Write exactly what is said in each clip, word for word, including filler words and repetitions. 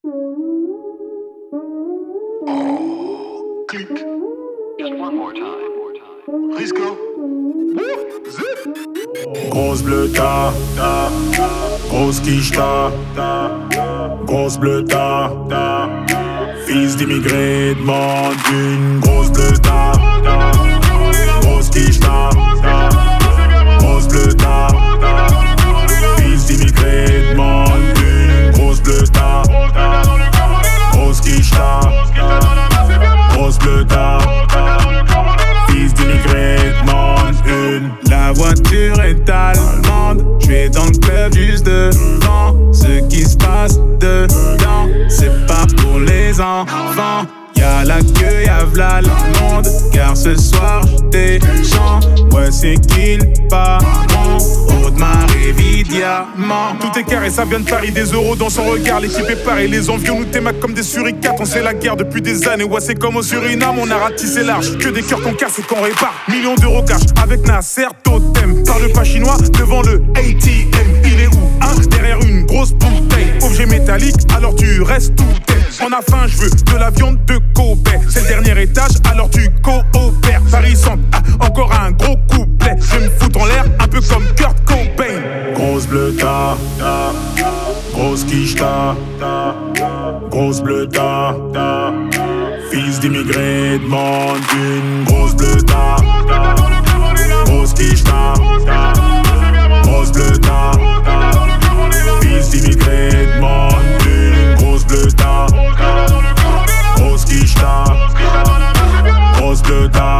Oh, click. Just one more time. Risco. Grosse bleue ta, ta, grosse quiche ta, ta, grosse bleue ta, ta, fils d'immigrés demande une grosse bleue ta, ta, grosse quiche ta, ta, grosse bleue ta, ta, fils d'immigrés demande une grosse bleue ta, ta, grosse quiche ta, ta, grosse bleue ta, ta, fils d'immigrés demande une. La voiture est allemande, je vais dans le club juste devant. Ce qui se passe dedans, c'est pas pour les enfants. Y'a la queue, y'a v'là le monde, car ce soir j'étais chant. Ouais, c'est qu'il pas mon Audemars et diamant. Tout est carré, ça vient de Paris, des euros dans son regard. L'équipe est parée, les envieux nous témaquent comme des suricates. On sait la guerre depuis des années, ouais c'est comme au Suriname. On a ratissé large, que des cœurs qu'on casse et qu'on répare. Millions d'euros cash, avec Nasser Totem. Parle pas chinois devant le A T M. Il est où, hein? Derrière une grosse bouteille. Objet métallique, alors tu restes tout tête. On a faim, je veux de la viande de Kobe. C'est le dernier étage, alors tu coopères. Paris Centre, ah, encore un gros couplet. Je vais me foutre en l'air, un peu comme Kurt Cobain. Grosse bleue ta, ta, grosse quiche ta, ta, grosse bleue ta, ta, fils d'immigrés demande une grosse bleue ta, ta, grosse quiche ta, ta, grosse bleue ta, ta, fils d'immigrés demande une grosse bleue ta, ta, grosse quiche ta, grosse bleue ta,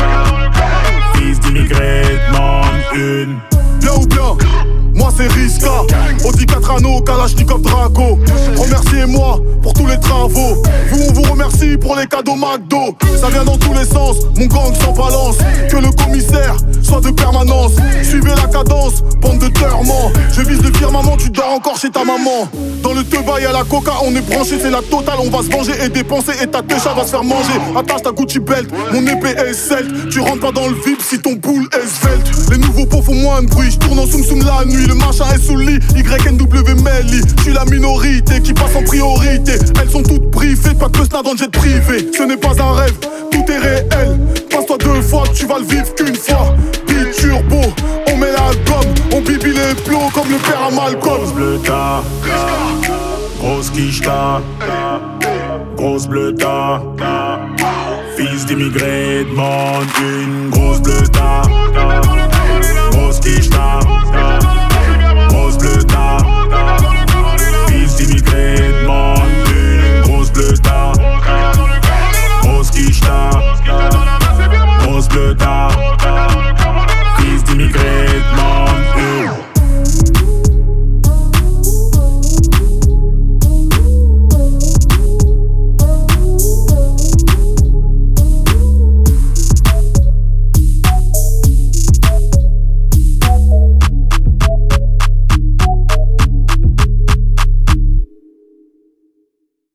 fils d'immigrés demande une. Bien ou bien, moi c'est Riska. Audi quatre anneaux, Kalachnikov Drago. Remerciez-moi pour tous les travaux. Vous on vous remercie pour les cadeaux McDo. Ça vient dans tous les sens, mon gang sans balance. Que le commissaire soit de permanence. Suivez la cadence, bande de terrements. Je vise le firmament, tu dors encore chez ta maman. Dans le teba y'a la coca, on est branché, c'est la totale. On va se venger et dépenser et ta técha va se faire manger. Attache ta Gucci belt, mon épée est celte. Tu rentres pas dans le V I P si ton boule est svelte. Les nouveaux pots font moins de bruit, je tourne en soum soum la nuit. Le machin est sous le lit, Y N W Melly. Je suis la minorité qui passe en priorité. Elles sont toutes briefées, pas que le dans le jet privé. Ce n'est pas un rêve, tout est réel. Passe-toi deux fois, tu vas le vivre qu'une fois. Bi-turbo, on met la gomme. On bibi les plots comme le père à Malcolm. Grosse bleue ta, ta, grosse quiche ta, ta, grosse bleue ta, ta, fils d'immigrés demande une grosse bleue ta, ta, grosse quiche ta.